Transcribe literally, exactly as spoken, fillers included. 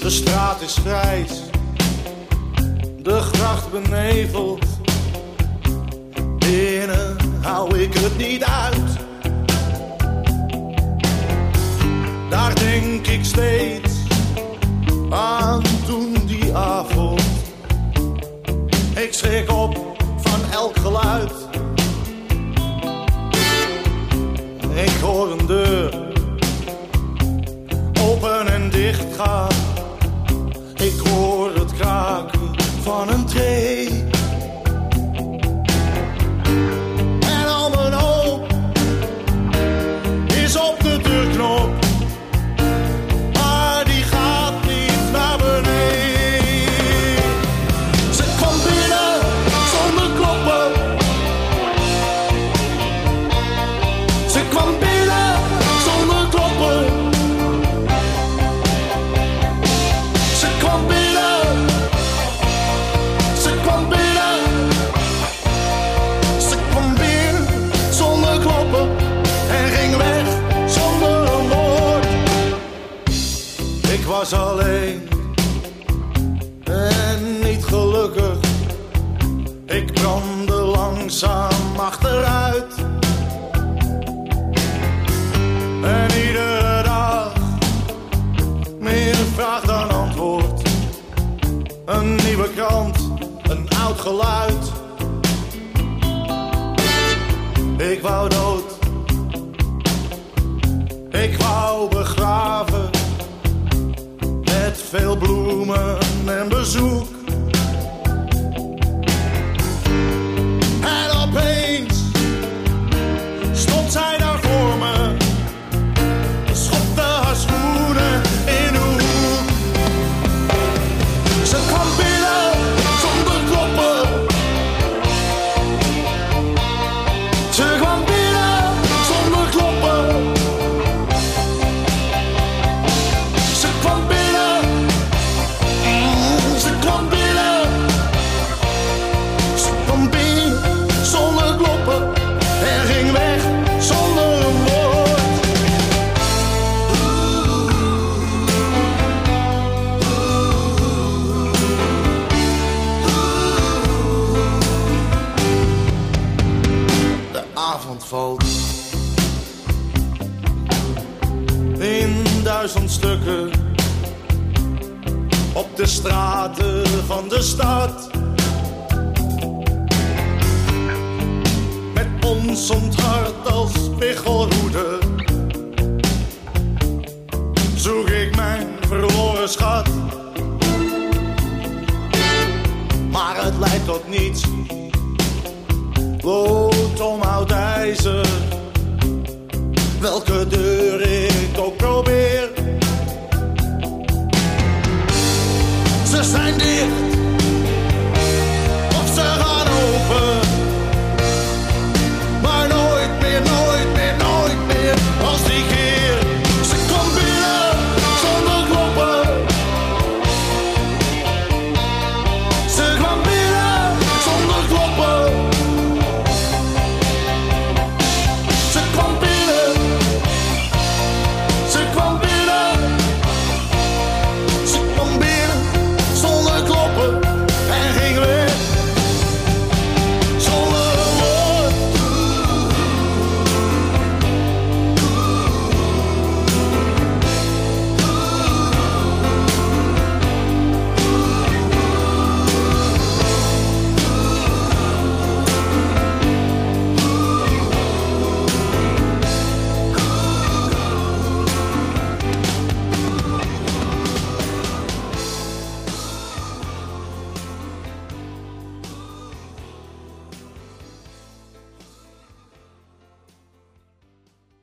De straat is grijs, de gracht beneveld. Binnen hou ik het niet uit. Daar denk ik steeds aan toen die avond. Ik schrik op van elk geluid. Ik hoor een deur open en dicht gaan. Ik hoor het kraken van een tree. En al mijn hoop is op de deurknop. Maar die gaat niet naar beneden. Ze kwam binnen zonder kloppen. Ze kwam binnen zonder kloppen. Ze kwam binnen. Ze kwam binnen. Ze kwam binnen zonder kloppen. En ging weg zonder een woord. Ik was alleen en niet gelukkig. Ik brandde langzaam achteruit. En iedere dag meer vraag dan antwoord. Een nieuwe krant, een oud geluid. Ik wou dood. Ik wou begraven. Met veel bloemen en bezoek. En opeens stond zij daar voor me. Schopte haar schoenen in de hoek. Ze kwam binnen zonder kloppen. Ze kwam binnen zonder kloppen. Ze kwam binnen. Ze kwam binnen. Ze kwam binnen zonder kloppen. En ging weg zonder een woord. De avond valt in duizend stukken op de straten van de stad. Met ons onthard als spiegelhoede zoek ik mijn verloren schat. Maar het leidt tot niets. Lood om oud ijzer. Welke deur ik ook probeer. Ze zijn dicht.